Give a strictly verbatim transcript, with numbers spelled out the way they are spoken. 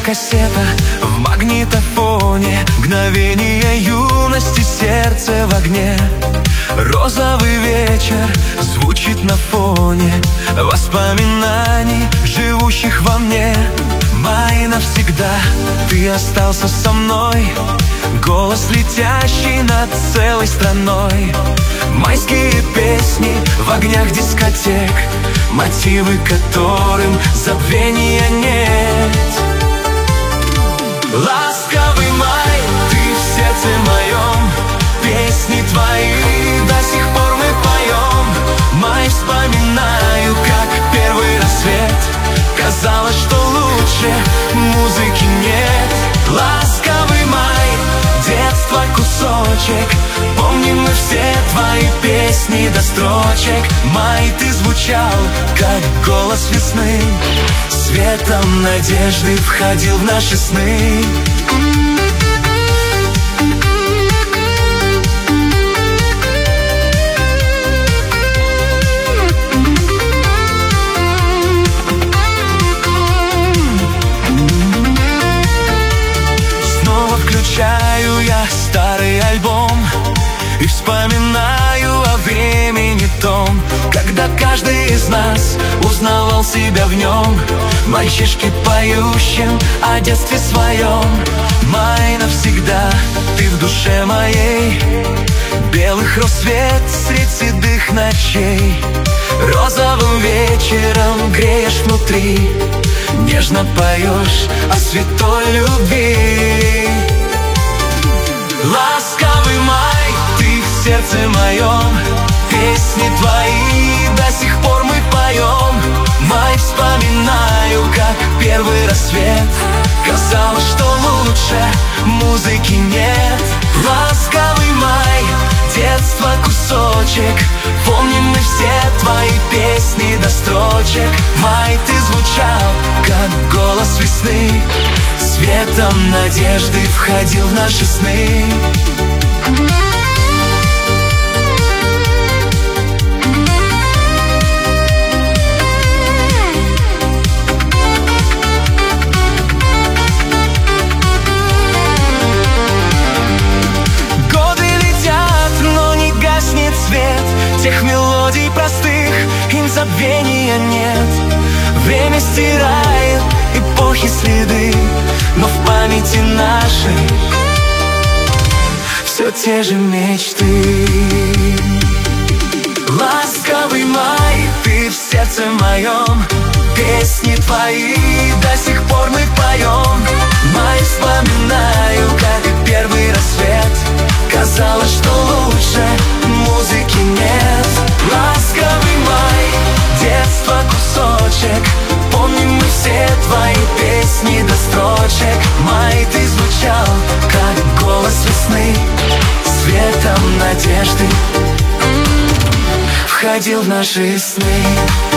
кассета в магнитофоне, мгновение юности, сердце в огне. Розовый вечер звучит на фоне воспоминаний, живущих во мне. Май навсегда, ты остался со мной, голос летящий над целой страной. Майские песни в огнях дискотек, мотивы которым забвения нет. Ласковый май, ты в сердце моем, песни твои до сих пор мы поем. Май, вспоминаю, как первый рассвет, казалось, что лучше музыки нет. Ласковый май, детство кусочек, помним мы все твои песни до строчек. Май, ты звучал, как голос весны, светом надежды входил в наши сны. Включаю я старый альбом и вспоминаю о времени том, когда каждый из нас узнавал себя в нем. Мальчишки поющим о детстве своем. Май, навсегда ты в душе моей, белых роз свет средь седых ночей. Розовым вечером греешь внутри, нежно поешь о святой любви. Ласковый май, ты в сердце моем, песни твои до сих пор мы поем. Май, вспоминаю, как первый рассвет, казалось, что лучше музыки нет. Ласковый май, детство кусочек, помним мы все твои песни до строчек. Май, ты звучал, как голос весны, светом надежды входил в наши сны. Годы летят, но не гаснет свет тех мелодий простых, им забвения нет. Время стирает эпохи следы, но в памяти нашей все те же мечты. Ласковый май, ты в сердце моем, песни твои до сих пор мы поем. Май, вспоминаю, как первый рассвет, казалось, что лучше музыки нет. Ласковый май, детство кусочек, помним мы все твои песни до строчек. Май, ты звучал, как голос весны, светом надежды входил в наши сны.